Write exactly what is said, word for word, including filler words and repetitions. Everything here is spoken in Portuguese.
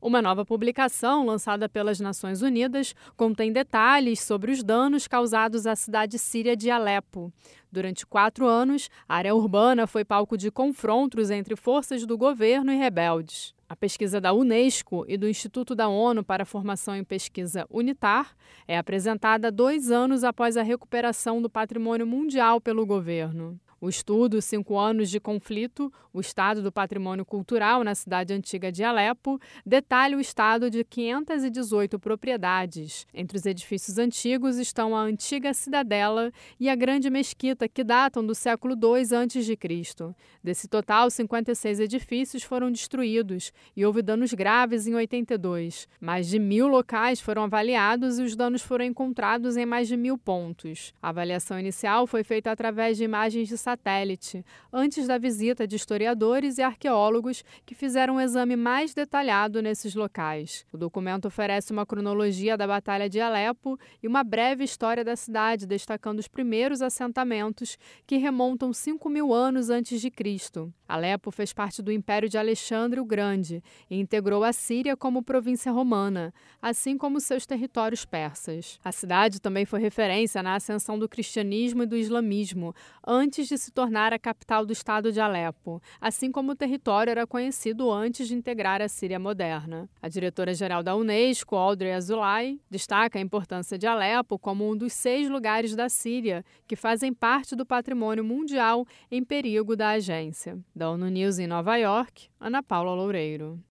Uma nova publicação, lançada pelas Nações Unidas, contém detalhes sobre os danos causados à cidade síria de Alepo. Durante quatro anos, a área urbana foi palco de confrontos entre forças do governo e rebeldes. A pesquisa da Unesco e do Instituto da ONU para a Formação em Pesquisa UNITAR é apresentada dois anos após a recuperação do patrimônio mundial pelo governo. O estudo Cinco Anos de Conflito, o estado do patrimônio cultural na cidade antiga de Alepo, detalha o estado de quinhentas e dezoito propriedades. Entre os edifícios antigos estão a antiga cidadela e a grande mesquita, que datam do século dois antes de Cristo. Desse total, cinquenta e seis edifícios foram destruídos e houve danos graves em oitenta e dois. Mais de mil locais foram avaliados e os danos foram encontrados em mais de mil pontos. A avaliação inicial foi feita através de imagens de satélite, antes da visita de historiadores e arqueólogos que fizeram um exame mais detalhado nesses locais. O documento oferece uma cronologia da Batalha de Alepo e uma breve história da cidade, destacando os primeiros assentamentos que remontam cinco mil anos antes de Cristo. Alepo fez parte do Império de Alexandre o Grande e integrou a Síria como província romana, assim como seus territórios persas. A cidade também foi referência na ascensão do cristianismo e do islamismo, antes de se tornar a capital do estado de Alepo, assim como o território era conhecido antes de integrar a Síria moderna. A diretora-geral da Unesco, Audrey Azoulay, destaca a importância de Alepo como um dos seis lugares da Síria que fazem parte do patrimônio mundial em perigo da agência. Da ONU News em Nova York, Ana Paula Loureiro.